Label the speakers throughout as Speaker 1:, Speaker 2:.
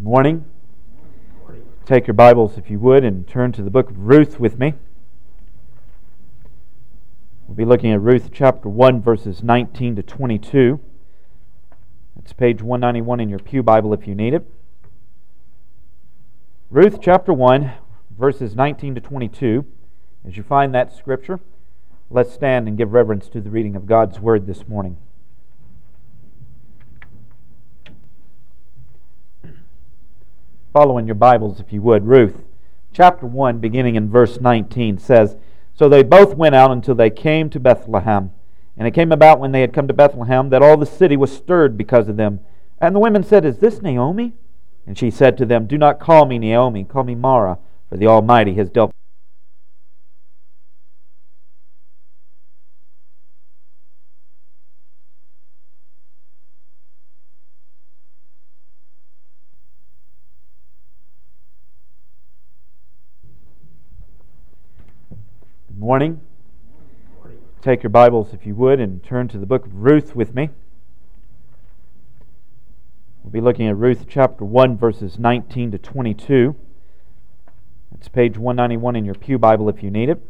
Speaker 1: Morning. Take your Bibles, if you would, and turn to the book of Ruth with me. We'll be looking at Ruth chapter 1, verses 19 to 22. That's page 191 in your pew Bible if you need it. Ruth chapter 1, verses 19 to 22. As you find that scripture, let's stand and give reverence to the reading of God's Word this morning. Follow in your Bibles, if you would. Ruth chapter 1, beginning in verse 19, says, "So they both went out until they came to Bethlehem. And it came about when they had come to Bethlehem that all the city was stirred because of them. And the women said, 'Is this Naomi?' And she said to them, 'Do not call me Naomi, call me Mara, for the Almighty has dealt Morning. Take your Bibles, if you would, and turn to the book of Ruth with me. We'll be looking at Ruth chapter 1, verses 19 to 22. That's page 191 in your pew Bible if you need it.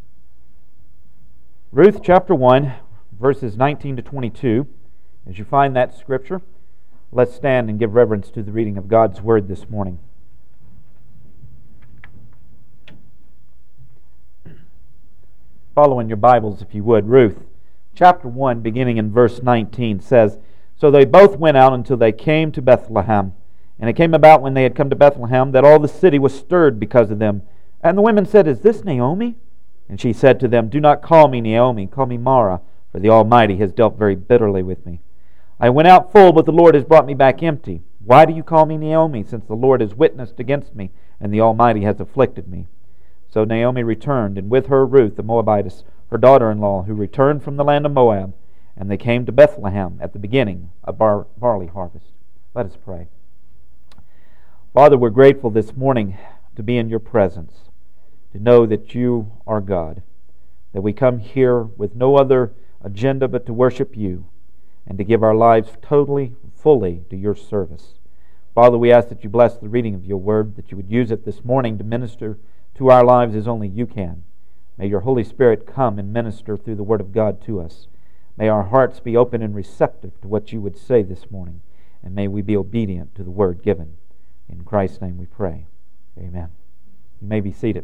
Speaker 1: Ruth chapter 1, verses 19 to 22. As you find that scripture, let's stand and give reverence to the reading of God's Word this morning. Follow in your Bibles, if you would. Ruth chapter 1, beginning in verse 19, says, "So they both went out until they came to Bethlehem. And it came about when they had come to Bethlehem that all the city was stirred because of them. And the women said, 'Is this Naomi?' And she said to them, 'Do not call me Naomi, call me Mara, for the Almighty has dealt very bitterly with me. I went out full, but the Lord has brought me back empty. Why do you call me Naomi, since the Lord has witnessed against me, and the Almighty has afflicted me?' So Naomi returned, and with her Ruth the Moabitess, her daughter-in-law, who returned from the land of Moab, and they came to Bethlehem at the beginning of barley harvest." Let us pray. Father, we're grateful this morning to be in your presence, to know that you are God, that we come here with no other agenda but to worship you and to give our lives totally, fully to your service. Father, we ask that you bless the reading of your word, that you would use it this morning to minister to our lives as only you can. May your Holy Spirit come and minister through the Word of God to us. May our hearts be open and receptive to what you would say this morning, and may we be obedient to the Word given. In Christ's name we pray. Amen. You may be seated.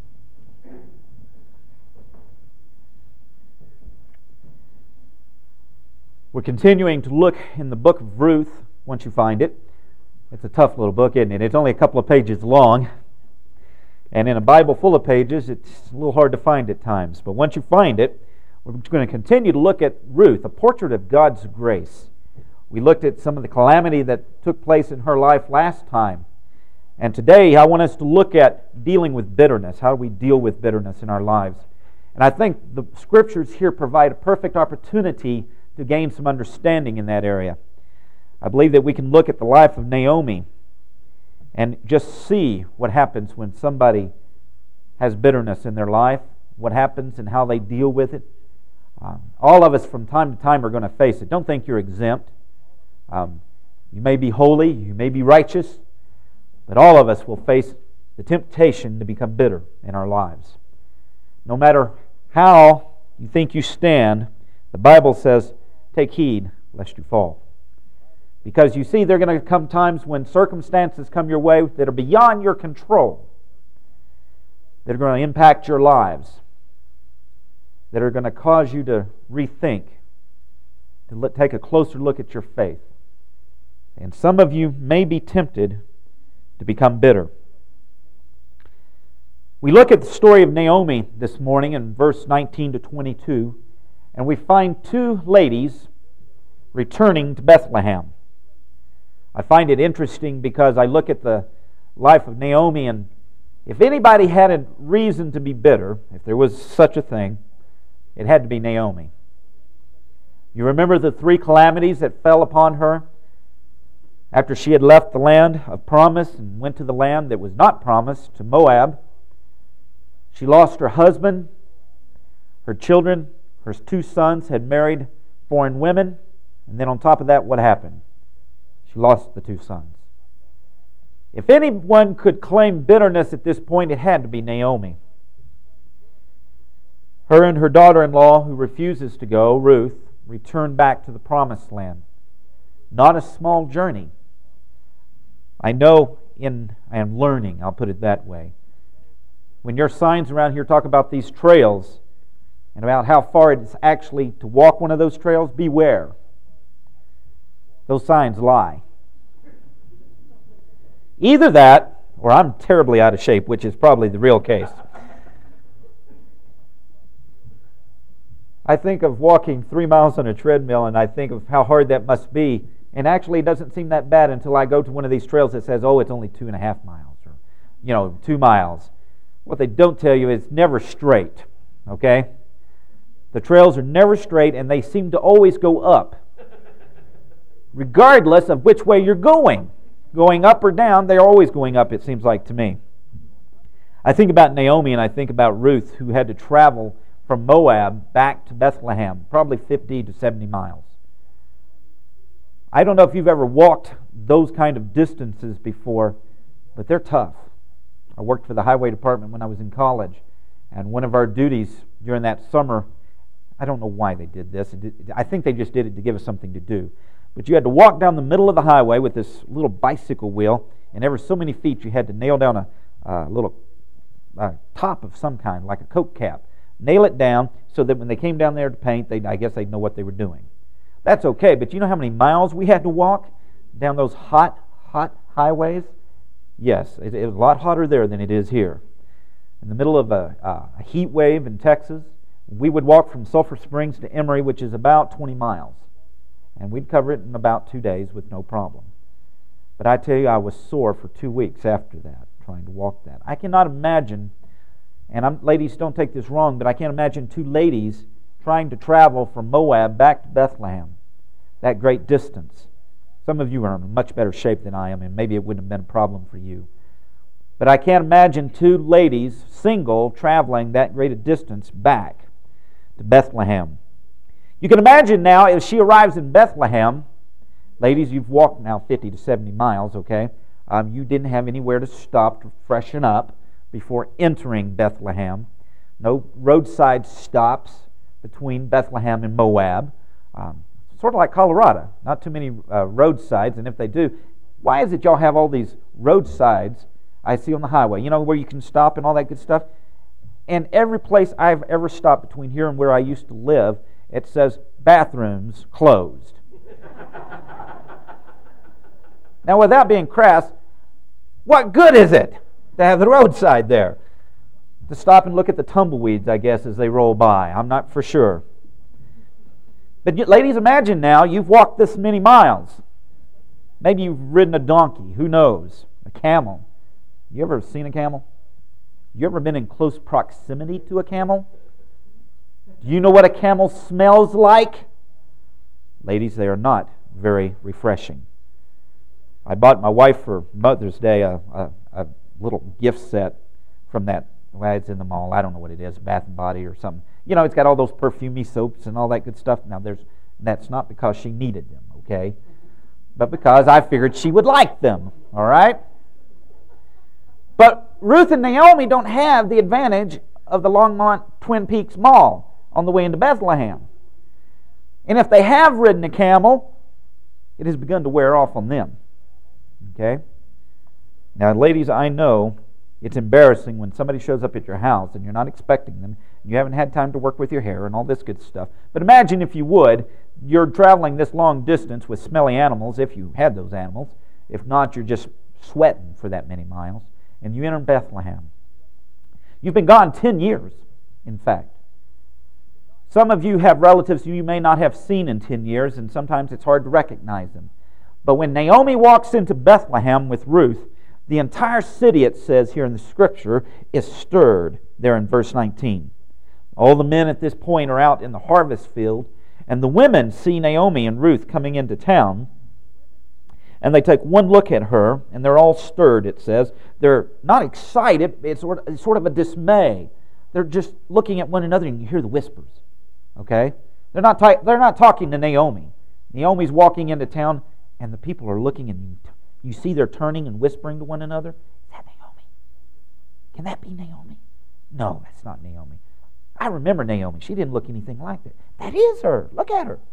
Speaker 1: We're continuing to look in the book of Ruth, once you find it. It's a tough little book, isn't it? It's only a couple of pages long. And in a Bible full of pages, it's a little hard to find at times. But once you find it, we're going to continue to look at Ruth, a portrait of God's grace. We looked at some of the calamity that took place in her life last time. And today, I want us to look at dealing with bitterness. How do we deal with bitterness in our lives? And I think the Scriptures here provide a perfect opportunity to gain some understanding in that area. I believe that we can look at the life of Naomi and just see what happens when somebody has bitterness in their life, what happens and how they deal with it. All of us from time to time are going to face it. Don't think you're exempt. You may be holy, you may be righteous, but all of us will face the temptation to become bitter in our lives. No matter how you think you stand, the Bible says, "Take heed lest you fall." Because you see, there are going to come times when circumstances come your way that are beyond your control, that are going to impact your lives, that are going to cause you to rethink, to take a closer look at your faith. And some of you may be tempted to become bitter. We look at the story of Naomi this morning in verse 19 to 22, and we find two ladies returning to Bethlehem. I find it interesting because I look at the life of Naomi, and if anybody had a reason to be bitter, if there was such a thing, it had to be Naomi. You remember the three calamities that fell upon her after she had left the land of promise and went to the land that was not promised, to Moab. She lost her husband, her children, her two sons had married foreign women, and then on top of that, what happened? She lost the two sons. If anyone could claim bitterness at this point, it had to be Naomi. Her and her daughter-in-law, who refuses to go, Ruth, return back to the promised land. Not a small journey. I am learning, I'll put it that way. When your signs around here talk about these trails and about how far it's actually to walk one of those trails, beware. Those signs lie. Either that, or I'm terribly out of shape, which is probably the real case. I think of walking 3 miles on a treadmill, and I think of how hard that must be. And actually, it doesn't seem that bad until I go to one of these trails that says, oh, it's only 2.5 miles, or 2 miles. What they don't tell you is it's never straight, okay? The trails are never straight, and they seem to always go up, regardless of which way you're going. Going up or down, they're always going up, it seems like to me. I think about Naomi, and I think about Ruth, who had to travel from Moab back to Bethlehem, probably 50 to 70 miles. I don't know if you've ever walked those kind of distances before, but they're tough. I worked for the highway department when I was in college, and one of our duties during that summer, I don't know why they did this. I think they just did it to give us something to do. But you had to walk down the middle of the highway with this little bicycle wheel, and every so many feet you had to nail down a little top of some kind, like a Coke cap. Nail it down so that when they came down there to paint, I guess they'd know what they were doing. That's okay, but you know how many miles we had to walk down those hot highways? Yes, it was a lot hotter there than it is here. In the middle of a heat wave in Texas, we would walk from Sulphur Springs to Emory, which is about 20 miles. And we'd cover it in about 2 days with no problem. But I tell you, I was sore for 2 weeks after that, trying to walk that. I cannot imagine, and ladies, don't take this wrong, but I can't imagine 2 ladies trying to travel from Moab back to Bethlehem, that great distance. Some of you are in much better shape than I am, and maybe it wouldn't have been a problem for you. But I can't imagine 2 ladies, single, traveling that great a distance back to Bethlehem. You can imagine now, if she arrives in Bethlehem, ladies, you've walked now 50 to 70 miles, okay? You didn't have anywhere to stop to freshen up before entering Bethlehem. No roadside stops between Bethlehem and Moab. Sort of like Colorado. Not too many roadsides, and if they do, why is it y'all have all these roadsides I see on the highway? You know, where you can stop and all that good stuff? And every place I've ever stopped between here and where I used to live, it says, bathrooms closed. Now, without being crass, what good is it to have the roadside there? To stop and look at the tumbleweeds, I guess, as they roll by. I'm not for sure. But ladies, imagine now, you've walked this many miles. Maybe you've ridden a donkey, who knows? A camel. You ever seen a camel? You ever been in close proximity to a camel? Do you know what a camel smells like? Ladies, they are not very refreshing. I bought my wife for Mother's Day a little gift set from that, well, it's in the mall, I don't know what it is, Bath and Body or something. You know, it's got all those perfumey soaps and all that good stuff. Now, that's not because she needed them, okay? But because I figured she would like them, all right? But Ruth and Naomi don't have the advantage of the Longmont Twin Peaks Mall on the way into Bethlehem. And if they have ridden a camel, it has begun to wear off on them. Okay? Now, ladies, I know it's embarrassing when somebody shows up at your house and you're not expecting them, and you haven't had time to work with your hair and all this good stuff. But imagine, if you would, you're traveling this long distance with smelly animals, if you had those animals. If not, you're just sweating for that many miles. And you enter Bethlehem. You've been gone 10 years, in fact. Some of you have relatives you may not have seen in 10 years, and sometimes it's hard to recognize them. But when Naomi walks into Bethlehem with Ruth, the entire city, it says here in the Scripture, is stirred there in verse 19. All the men at this point are out in the harvest field, and the women see Naomi and Ruth coming into town, and they take one look at her, and they're all stirred, it says. They're not excited, it's sort of a dismay. They're just looking at one another, and you hear the whispers. Okay? They're not talking to Naomi. Naomi's walking into town, and the people are looking, and You see they're turning and whispering to one another. Is that Naomi? Can that be Naomi? No, that's not Naomi. I remember Naomi. She didn't look anything like that. That is her. Look at her.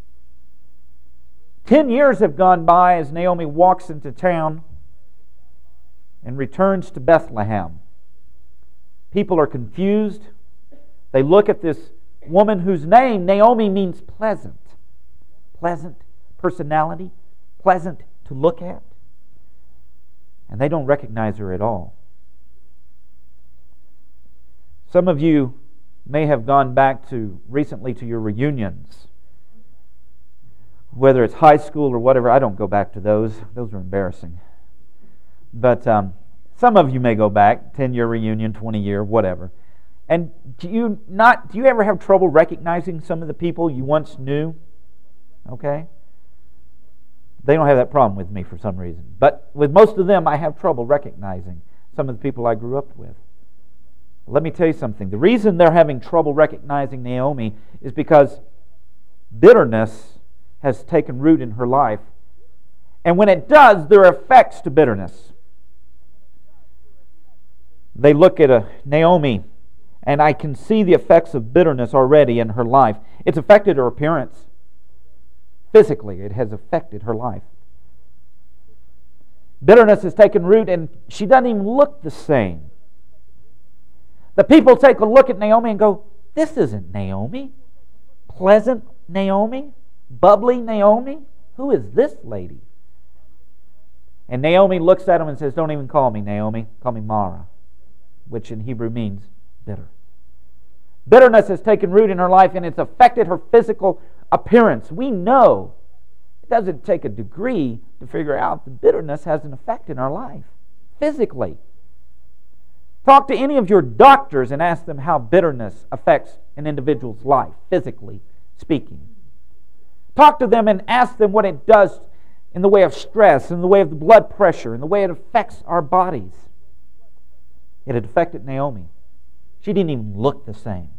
Speaker 1: 10 years have gone by as Naomi walks into town and returns to Bethlehem. People are confused. They look at this woman whose name, Naomi, means pleasant. Pleasant personality, pleasant to look at. And they don't recognize her at all. Some of you may have gone back recently to your reunions. Whether it's high school or whatever, I don't go back to those. Those are embarrassing. But some of you may go back, 10-year reunion, 20-year, whatever. And do you ever have trouble recognizing some of the people you once knew? Okay? They don't have that problem with me for some reason. But with most of them, I have trouble recognizing some of the people I grew up with. Let me tell you something. The reason they're having trouble recognizing Naomi is because bitterness has taken root in her life. And when it does, there are effects to bitterness. They look at Naomi, and I can see the effects of bitterness already in her life. It's affected her appearance. Physically, it has affected her life. Bitterness has taken root, and she doesn't even look the same. The people take a look at Naomi and go, this isn't Naomi. Pleasant Naomi? Bubbly Naomi? Who is this lady? And Naomi looks at him and says, don't even call me Naomi. Call me Mara, which in Hebrew means bitter. Bitterness has taken root in her life, and it's affected her physical appearance. We know it doesn't take a degree to figure out that bitterness has an effect in our life, physically. Talk to any of your doctors and ask them how bitterness affects an individual's life, physically speaking. Talk to them and ask them what it does in the way of stress, in the way of the blood pressure, in the way it affects our bodies. It had affected Naomi. She didn't even look the same.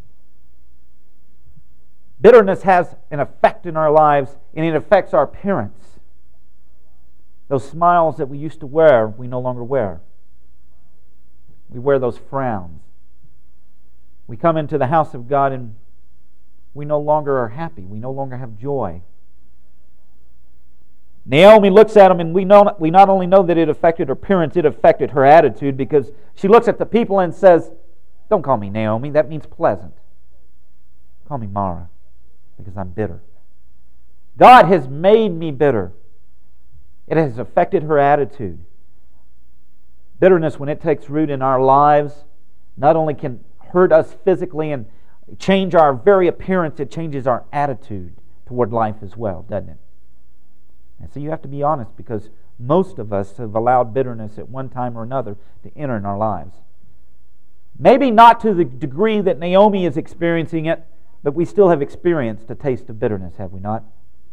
Speaker 1: Bitterness has an effect in our lives, and it affects our appearance. Those smiles that we used to wear, we no longer wear. We wear those frowns. We come into the house of God and we no longer are happy. We no longer have joy. Naomi looks at him, and we not only know that it affected her appearance, it affected her attitude, because she looks at the people and says, don't call me Naomi, that means pleasant. Call me Mara, because I'm bitter. God has made me bitter. It has affected her attitude. Bitterness, when it takes root in our lives, not only can hurt us physically and change our very appearance, it changes our attitude toward life as well, doesn't it? And so you have to be honest, because most of us have allowed bitterness at one time or another to enter in our lives. Maybe not to the degree that Naomi is experiencing it, but we still have experienced a taste of bitterness, have we not?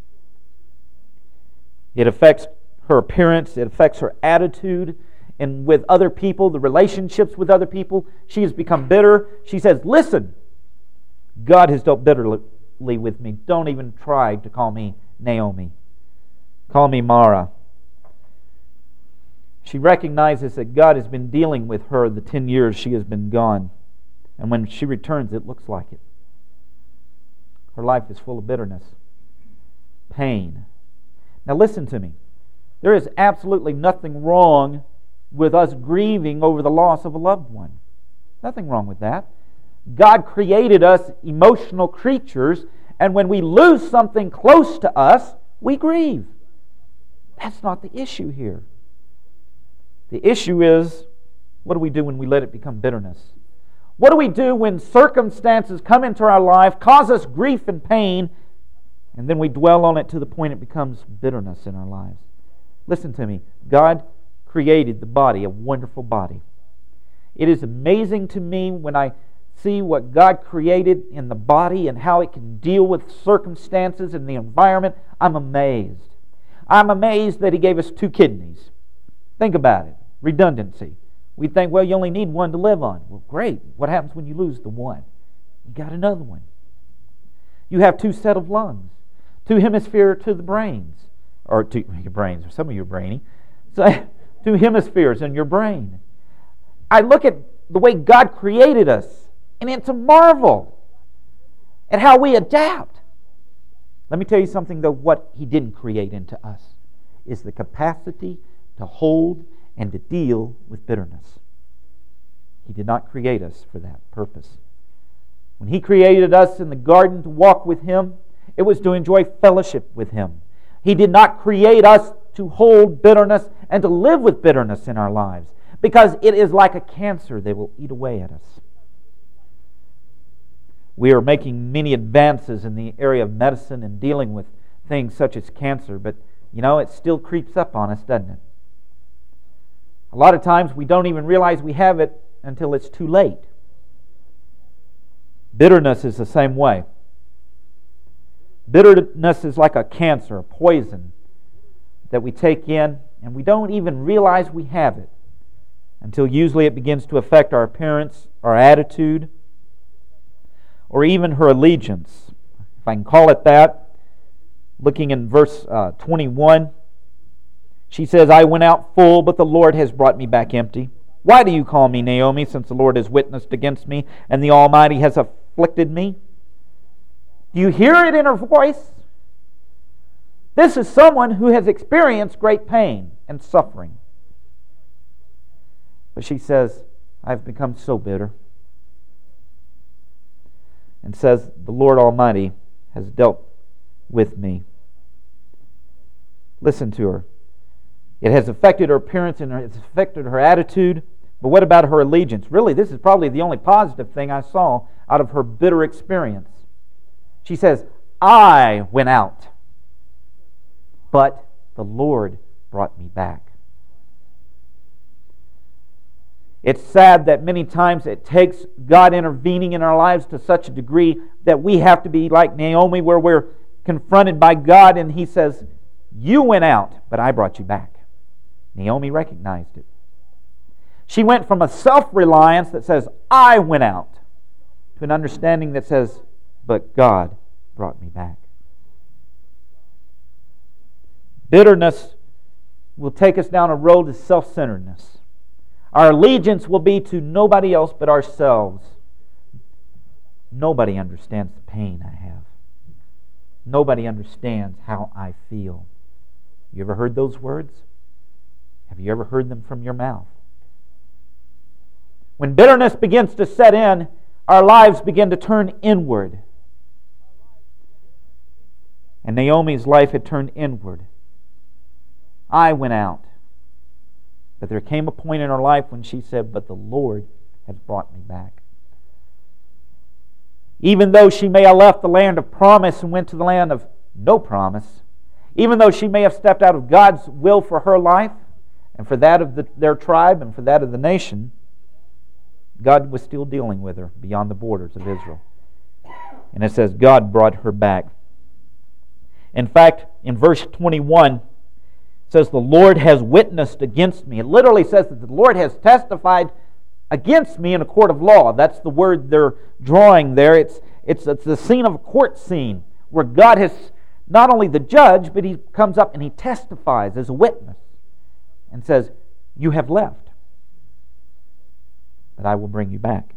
Speaker 1: It affects her appearance, it affects her attitude, and with other people, the relationships with other people. She has become bitter. She says, listen, God has dealt bitterly with me. Don't even try to call me Naomi. Call me Mara. She recognizes that God has been dealing with her the 10 years she has been gone. And when she returns, it looks like it. Her life is full of bitterness, pain. Now listen to me. There is absolutely nothing wrong with us grieving over the loss of a loved one. Nothing wrong with that. God created us emotional creatures, and when we lose something close to us, we grieve. That's not the issue here. The issue is, what do we do when we let it become bitterness? What do we do when circumstances come into our life, cause us grief and pain, and then we dwell on it to the point it becomes bitterness in our lives? Listen to me. God created the body, a wonderful body. It is amazing to me when I see what God created in the body and how it can deal with circumstances and the environment. I'm amazed. I'm amazed that He gave us 2 kidneys. Think about it. Redundancy. We think, well, you only need one to live on. Well, great. What happens when you lose the one? You got another one. You have 2 set of lungs, 2 hemispheres to the brains, or to your brains. Some of you are brainy. two hemispheres in your brain. I look at the way God created us, and it's a marvel at how we adapt. Let me tell you something, though, what He didn't create into us is the capacity to hold and to deal with bitterness. He did not create us for that purpose. When He created us in the garden to walk with Him, it was to enjoy fellowship with Him. He did not create us to hold bitterness and to live with bitterness in our lives, because it is like a cancer that will eat away at us. We are making many advances in the area of medicine and dealing with things such as cancer, but it still creeps up on us, doesn't it? A lot of times we don't even realize we have it until it's too late. Bitterness is the same way. Bitterness is like a cancer, a poison that we take in, and we don't even realize we have it until usually it begins to affect our appearance, our attitude, or even her allegiance, if I can call it that. Looking in verse 21, she says, I went out full, but the Lord has brought me back empty. Why do you call me Naomi, since the Lord has witnessed against me, and the Almighty has afflicted me? Do you hear it in her voice? This is someone who has experienced great pain and suffering. But she says, I've become so bitter. And says, the Lord Almighty has dealt with me. Listen to her. It has affected her appearance and it's affected her attitude. But what about her allegiance? Really, this is probably the only positive thing I saw out of her bitter experience. She says, I went out, but the Lord brought me back. It's sad that many times it takes God intervening in our lives to such a degree that we have to be like Naomi, where we're confronted by God and He says, you went out, but I brought you back. Naomi recognized it. She went from a self-reliance that says, I went out, to an understanding that says, but God brought me back. Bitterness will take us down a road to self-centeredness. Our allegiance will be to nobody else but ourselves. Nobody understands the pain I have. Nobody understands how I feel. You ever heard those words? Have you ever heard them from your mouth? When bitterness begins to set in, our lives begin to turn inward. And Naomi's life had turned inward. I went out. But there came a point in her life when she said, but the Lord has brought me back. Even though she may have left the land of promise and went to the land of no promise, even though she may have stepped out of God's will for her life and for that of their tribe and for that of the nation, God was still dealing with her beyond the borders of Israel. And it says God brought her back. In fact, in verse 21, says the Lord has witnessed against me. It literally says that the Lord has testified against me in a court of law. That's the word they're drawing there. It's the scene of a court scene where God has not only the judge, but He comes up and He testifies as a witness and says, you have left, but I will bring you back.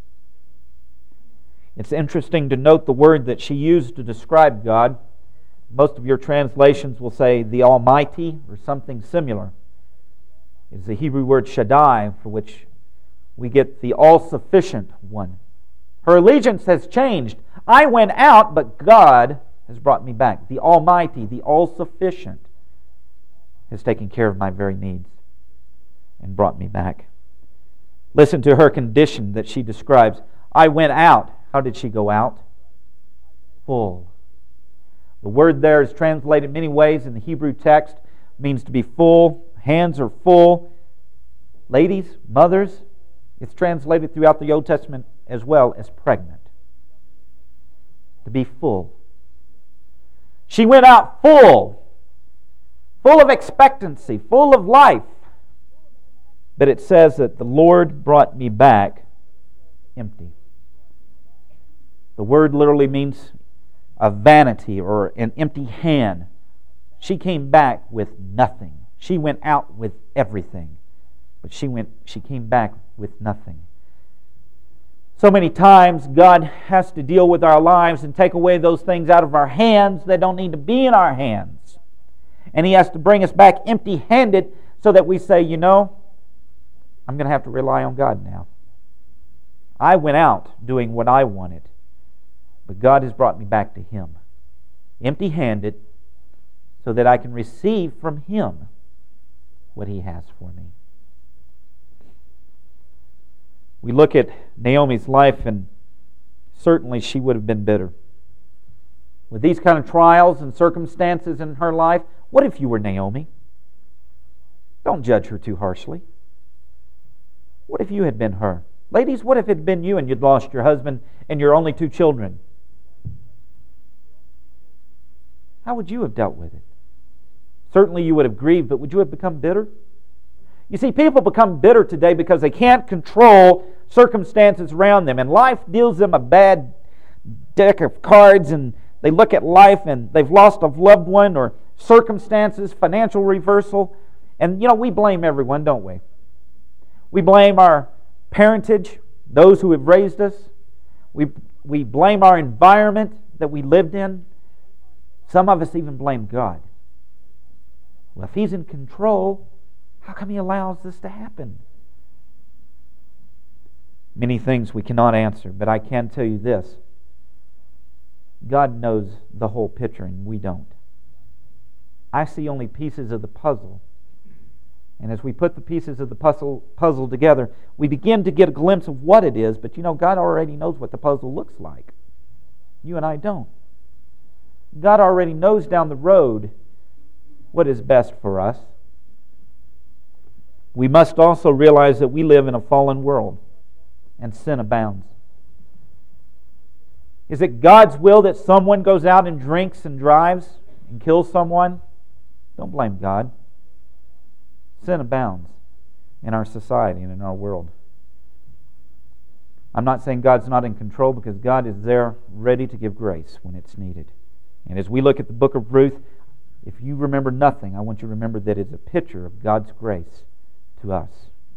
Speaker 1: It's interesting to note the word that she used to describe God. Most of your translations will say the Almighty or something similar. It's the Hebrew word Shaddai, for which we get the all-sufficient one. Her allegiance has changed. I went out, but God has brought me back. The Almighty, the all-sufficient, has taken care of my very needs and brought me back. Listen to her condition that she describes. I went out. How did she go out? Full. The word there is translated many ways in the Hebrew text. It means to be full. Hands are full. Ladies, mothers, it's translated throughout the Old Testament as well as pregnant. To be full. She went out full. Full of expectancy. Full of life. But it says that the Lord brought me back empty. The word literally means a vanity or an empty hand. She came back with nothing. She went out with everything, but she came back with nothing. So many times God has to deal with our lives and take away those things out of our hands that don't need to be in our hands. And He has to bring us back empty-handed so that we say, I'm going to have to rely on God now. I went out doing what I wanted, but God has brought me back to Him, empty-handed, so that I can receive from Him what He has for me. We look at Naomi's life, and certainly she would have been bitter. With these kind of trials and circumstances in her life, what if you were Naomi? Don't judge her too harshly. What if you had been her? Ladies, what if it had been you and you'd lost your husband and your only 2 children? How would you have dealt with it? Certainly you would have grieved, but would you have become bitter? You see, people become bitter today because they can't control circumstances around them, and life deals them a bad deck of cards, and they look at life and they've lost a loved one or circumstances, financial reversal, and we blame everyone, don't we? We blame our parentage, those who have raised us. We blame our environment that we lived in. Some of us even blame God. Well, if He's in control, how come He allows this to happen? Many things we cannot answer, but I can tell you this. God knows the whole picture and we don't. I see only pieces of the puzzle. And as we put the pieces of the puzzle together, we begin to get a glimpse of what it is, but God already knows what the puzzle looks like. You and I don't. God already knows down the road what is best for us. We must also realize that we live in a fallen world and sin abounds. Is it God's will that someone goes out and drinks and drives and kills someone? Don't blame God. Sin abounds in our society and in our world. I'm not saying God's not in control, because God is there ready to give grace when it's needed. And as we look at the book of Ruth, if you remember nothing, I want you to remember that it's a picture of God's grace to us.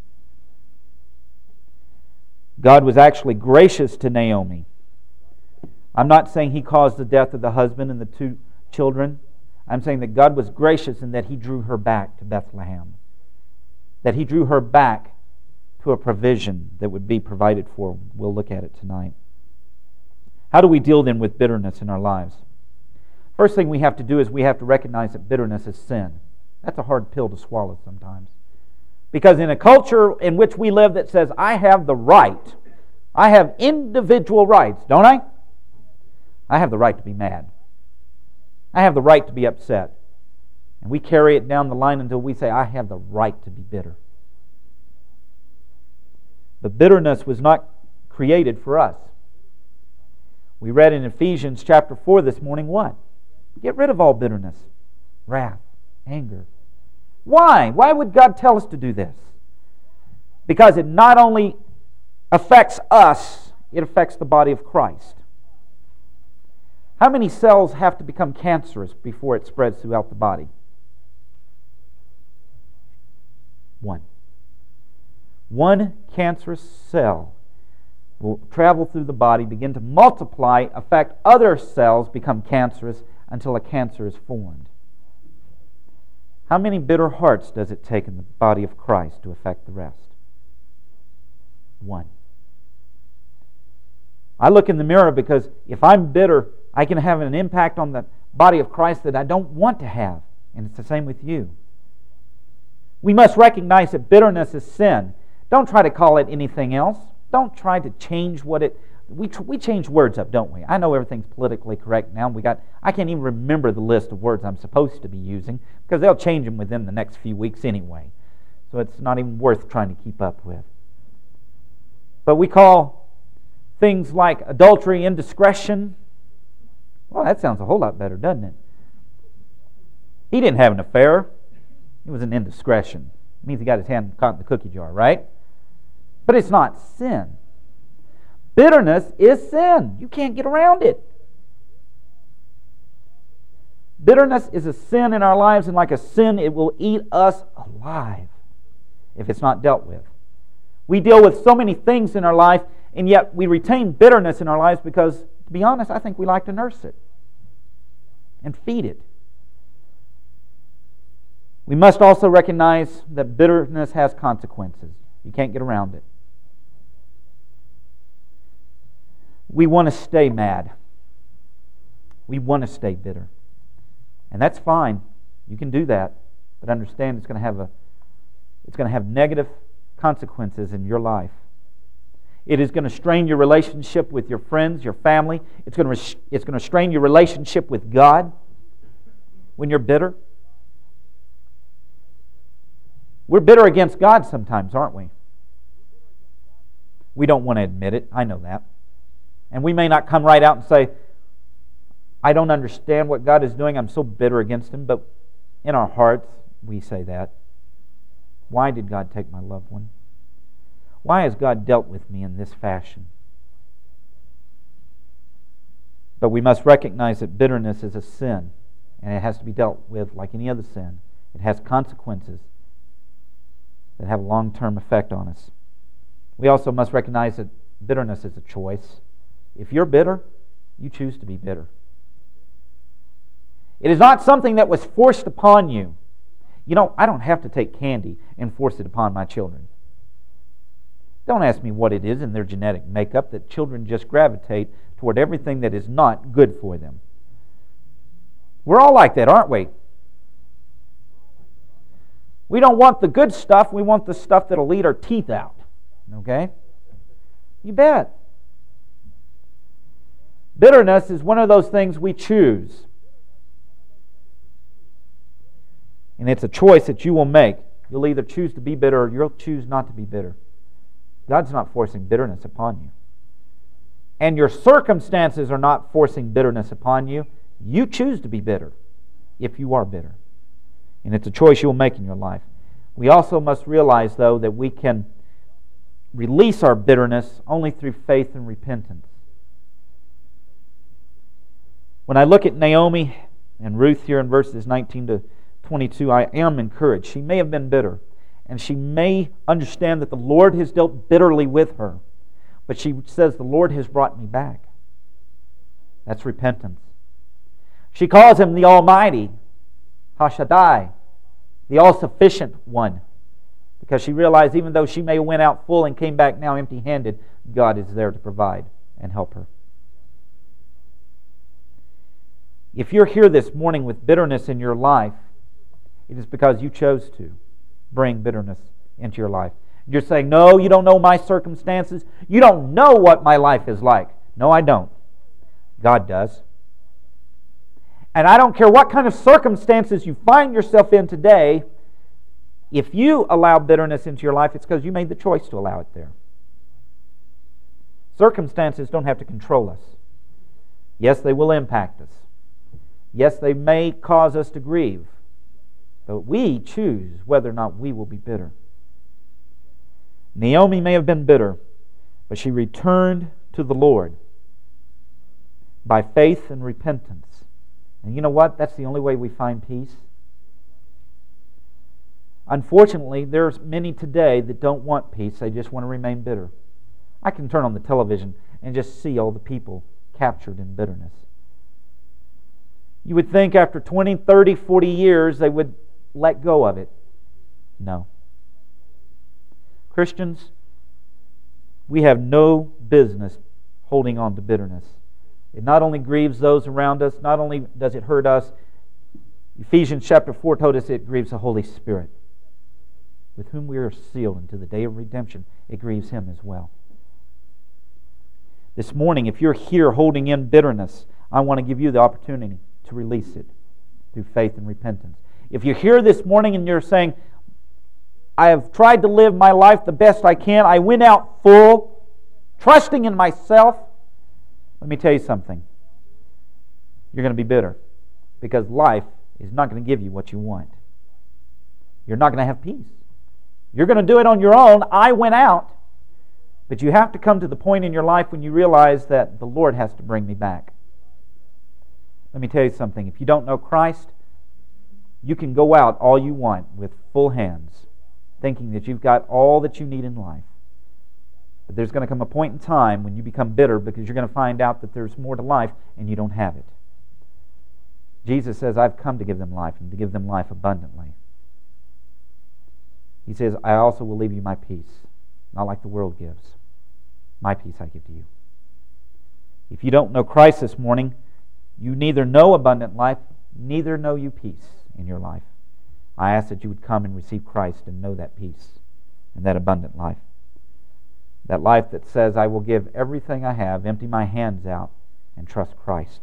Speaker 1: God was actually gracious to Naomi. I'm not saying He caused the death of the husband and the 2 children. I'm saying that God was gracious in that He drew her back to Bethlehem. That He drew her back to a provision that would be provided for. We'll look at it tonight. How do we deal then with bitterness in our lives? First thing we have to do is we have to recognize that bitterness is sin. That's a hard pill to swallow sometimes. Because in a culture in which we live that says, I have the right, I have individual rights, don't I? I have the right to be mad. I have the right to be upset. And we carry it down the line until we say, I have the right to be bitter. But bitterness was not created for us. We read in Ephesians chapter 4 this morning, what? Get rid of all bitterness, wrath, anger. Why? Why would God tell us to do this? Because it not only affects us, it affects the body of Christ. How many cells have to become cancerous before it spreads throughout the body? 1. 1 cancerous cell will travel through the body, begin to multiply, affect other cells, become cancerous until a cancer is formed. How many bitter hearts does it take in the body of Christ to affect the rest? 1. I look in the mirror because if I'm bitter, I can have an impact on the body of Christ that I don't want to have. And it's the same with you. We must recognize that bitterness is sin. Don't try to call it anything else. Don't try to change what it... We change words up, don't we? I know everything's politically correct now. I can't even remember the list of words I'm supposed to be using because they'll change them within the next few weeks anyway. So it's not even worth trying to keep up with. But we call things like adultery indiscretion. Well, that sounds a whole lot better, doesn't it? He didn't have an affair. It was an indiscretion. It means he got his hand caught in the cookie jar, right? But it's not sin. Bitterness is sin. You can't get around it. Bitterness is a sin in our lives, and like a sin, it will eat us alive if it's not dealt with. We deal with so many things in our life, and yet we retain bitterness in our lives because, to be honest, I think we like to nurse it and feed it. We must also recognize that bitterness has consequences. You can't get around it. We want to stay mad. We want to stay bitter. And that's fine. You can do that. But understand it's going to have negative consequences in your life. It is going to strain your relationship with your friends, your family. It's going to strain your relationship with God when you're bitter. We're bitter against God sometimes, aren't we? We don't want to admit it. I know that. And we may not come right out and say, I don't understand what God is doing. I'm so bitter against Him. But in our hearts, we say that. Why did God take my loved one? Why has God dealt with me in this fashion? But we must recognize that bitterness is a sin, and it has to be dealt with like any other sin. It has consequences that have a long-term effect on us. We also must recognize that bitterness is a choice. If you're bitter, you choose to be bitter. It is not something that was forced upon you. You know, I don't have to take candy and force it upon my children. Don't ask me what it is in their genetic makeup that children just gravitate toward everything that is not good for them. We're all like that, aren't we? We don't want the good stuff. We want the stuff that'll eat our teeth out. Okay? You bet. Bitterness is one of those things we choose. And it's a choice that you will make. You'll either choose to be bitter or you'll choose not to be bitter. God's not forcing bitterness upon you. And your circumstances are not forcing bitterness upon you. You choose to be bitter if you are bitter. And it's a choice you will make in your life. We also must realize, though, that we can release our bitterness only through faith and repentance. When I look at Naomi and Ruth here in verses 19 to 22, I am encouraged. She may have been bitter, and she may understand that the Lord has dealt bitterly with her, but she says, the Lord has brought me back. That's repentance. She calls Him the Almighty, Hashaddai, the all-sufficient one, because she realized even though she may have went out full and came back now empty-handed, God is there to provide and help her. If you're here this morning with bitterness in your life, it is because you chose to bring bitterness into your life. You're saying, no, you don't know my circumstances. You don't know what my life is like. No, I don't. God does. And I don't care what kind of circumstances you find yourself in today, if you allow bitterness into your life, it's because you made the choice to allow it there. Circumstances don't have to control us. Yes, they will impact us. Yes, they may cause us to grieve. But we choose whether or not we will be bitter. Naomi may have been bitter, but she returned to the Lord by faith and repentance. And you know what? That's the only way we find peace. Unfortunately, there's many today that don't want peace. They just want to remain bitter. I can turn on the television and just see all the people captured in bitterness. You would think after 20, 30, 40 years they would let go of it. No. Christians, we have no business holding on to bitterness. It not only grieves those around us, not only does it hurt us, Ephesians chapter 4 told us it grieves the Holy Spirit, with whom we are sealed unto the day of redemption. It grieves Him as well. This morning, if you're here holding in bitterness, I want to give you the opportunity to release it through faith and repentance. If you're here this morning and you're saying, I have tried to live my life the best I can, I went out full, trusting in myself, let me tell you something. You're going to be bitter because life is not going to give you what you want. You're not going to have peace. You're going to do it on your own. I went out. But you have to come to the point in your life when you realize that the Lord has to bring me back. Let me tell you something. If you don't know Christ, you can go out all you want with full hands, thinking that you've got all that you need in life. But there's going to come a point in time when you become bitter because you're going to find out that there's more to life and you don't have it. Jesus says, I've come to give them life and to give them life abundantly. He says, I also will leave you my peace, not like the world gives. My peace I give to you. If you don't know Christ this morning, you neither know abundant life, neither know you peace in your life. I ask that you would come and receive Christ and know that peace and that abundant life. That life that says, I will give everything I have, empty my hands out, and trust Christ.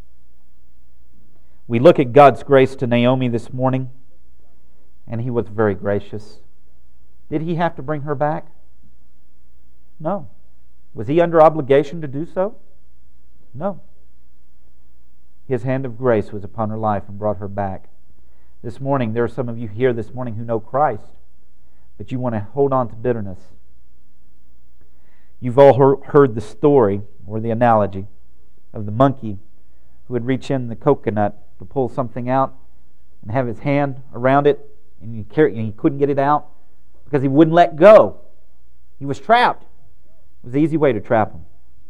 Speaker 1: We look at God's grace to Naomi this morning, and He was very gracious. Did He have to bring her back? No. Was He under obligation to do so? No. His hand of grace was upon her life and brought her back. This morning, there are some of you here this morning who know Christ, but you want to hold on to bitterness. You've all heard the story or the analogy of the monkey who would reach in the coconut to pull something out and have his hand around it, and he couldn't get it out because he wouldn't let go. He was trapped. It was the easy way to trap him.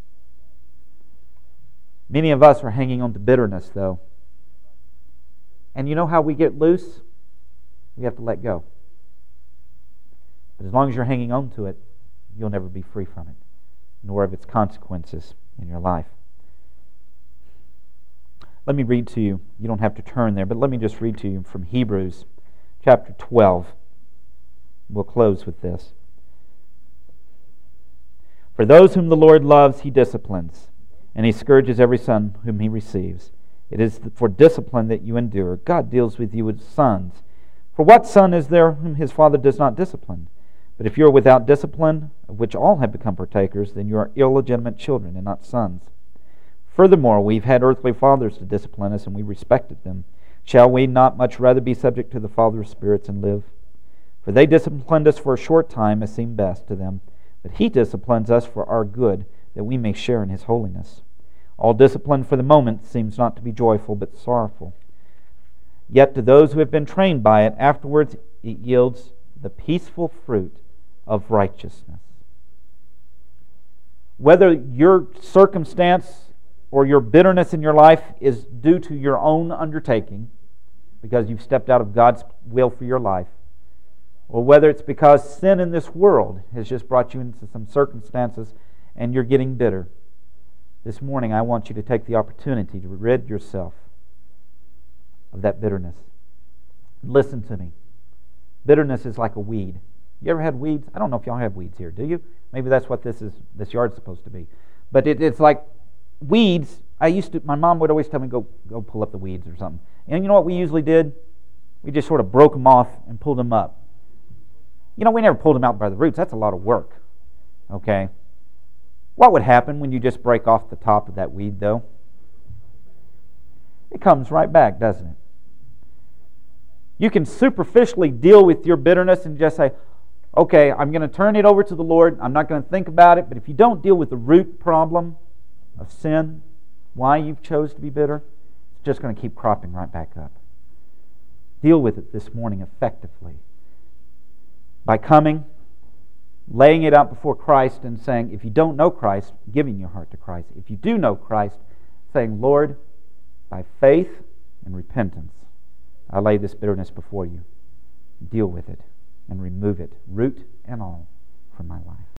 Speaker 1: Many of us are hanging on to bitterness, though. And you know how we get loose? We have to let go. But as long as you're hanging on to it, you'll never be free from it, nor of its consequences in your life. Let me read to you. You don't have to turn there, but let me just read to you from Hebrews chapter 12. We'll close with this. For those whom the Lord loves, He disciplines, and He scourges every son whom He receives. It is for discipline that you endure. God deals with you as sons. For what son is there whom his father does not discipline? But if you are without discipline, of which all have become partakers, then you are illegitimate children and not sons. Furthermore, we've had earthly fathers to discipline us, and we respected them. Shall we not much rather be subject to the Father of spirits and live? For they disciplined us for a short time as seemed best to them, but He disciplines us for our good, that we may share in His holiness. All discipline for the moment seems not to be joyful, but sorrowful. Yet to those who have been trained by it, afterwards it yields the peaceful fruit of righteousness. Whether your circumstance or your bitterness in your life is due to your own undertaking, because you've stepped out of God's will for your life, or whether it's because sin in this world has just brought you into some circumstances and you're getting bitter, this morning I want you to take the opportunity to rid yourself of that bitterness. Listen to me. Bitterness is like a weed. You ever had weeds? I don't know if y'all have weeds here, do you? Maybe that's what this yard's supposed to be. But it's like weeds. My mom would always tell me, go pull up the weeds or something. And you know what we usually did? We just sort of broke them off and pulled them up. You know, we never pulled them out by the roots. That's a lot of work. Okay? What would happen when you just break off the top of that weed, though? It comes right back, doesn't it? You can superficially deal with your bitterness and just say, okay, I'm going to turn it over to the Lord. I'm not going to think about it. But if you don't deal with the root problem of sin, why you've chose to be bitter, it's just going to keep cropping right back up. Deal with it this morning effectively by coming, laying it out before Christ and saying, if you don't know Christ, giving your heart to Christ. If you do know Christ, saying, Lord, by faith and repentance, I lay this bitterness before you. Deal with it and remove it, root and all, from my life.